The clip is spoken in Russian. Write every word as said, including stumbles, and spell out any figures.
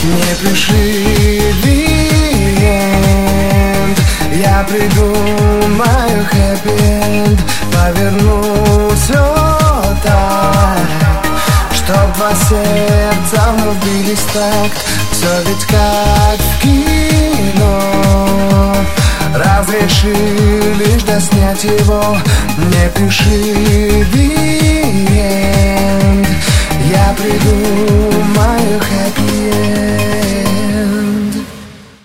Не пиши the-end, я придумаю хэппи-энд, поверну все так, чтоб два сердца вновь бились в такт. Все ведь как в кино, разрешили лишь доснять его. Не пиши